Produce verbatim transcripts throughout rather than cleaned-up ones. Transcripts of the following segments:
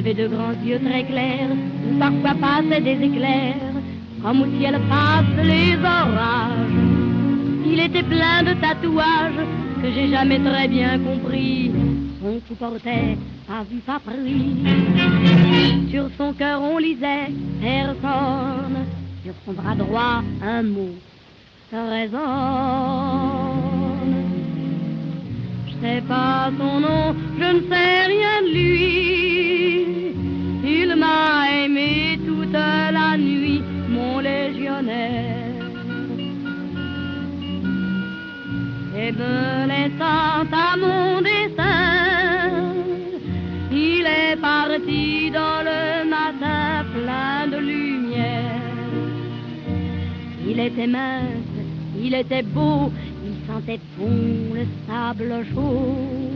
avait de grands yeux très clairs, où parfois passaient des éclairs, comme au ciel passent les orages. Il était plein de tatouages que j'ai jamais très bien compris. Son cou portait pas vu, pas pris. Sur son cœur on lisait personne, sur son bras droit un mot résonne. Je sais pas son nom, je ne sais rien de lui. Il m'a aimé toute la nuit, mon légionnaire. Et me laissant à mon destin, il est parti dans le matin plein de lumière. Il était mince, il était beau, il sentait bon le sable chaud.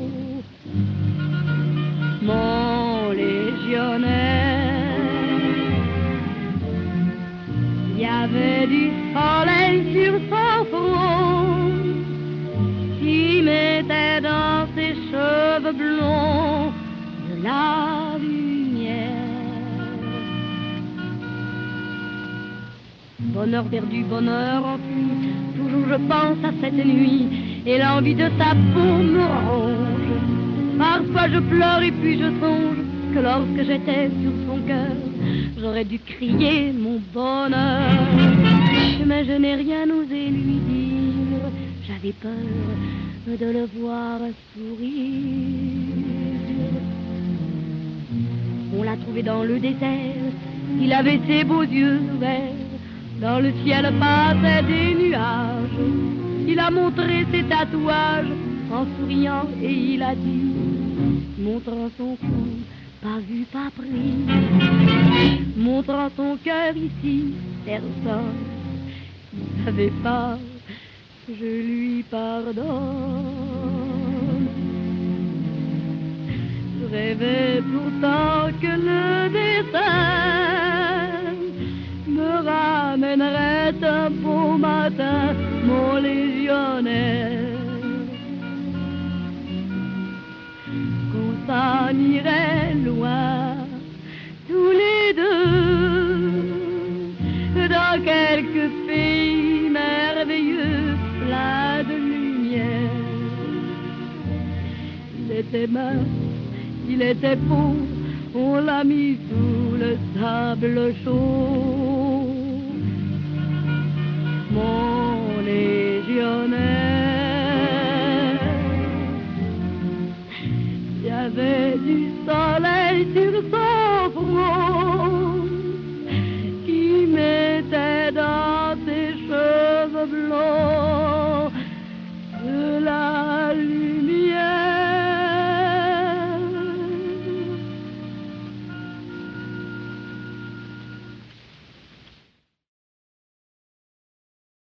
Mon légionnaire, il y avait du soleil sur son front, qui mettait dans ses cheveux blonds de la lumière. Bonheur perdu, bonheur enfui, toujours je pense à cette nuit, et l'envie de sa peau me ronge. Parfois je pleure et puis je songe que lorsque j'étais sur son cœur, j'aurais dû crier mon bonheur. Mais je n'ai rien osé lui dire, j'avais peur de le voir sourire. On l'a trouvé dans le désert, il avait ses beaux yeux ouverts, dans le ciel passaient des nuages. Il a montré ses tatouages en souriant et il a dit, montrant son cou, pas vu, pas pris, montrant son cœur ici, personne ne savait pas, je lui pardonne. Je rêvais pourtant que le destin me ramènerait un beau matin, mon légionnaire. Qu'on s'en irait loin, tous les deux, dans quelques pays merveilleux, plein de lumière. Il était mince, il était beau, on l'a mis sous le sable chaud. Mon légionnaire, il y avait du soleil sur son front, qui mettait dans ses cheveux blonds de la lumière.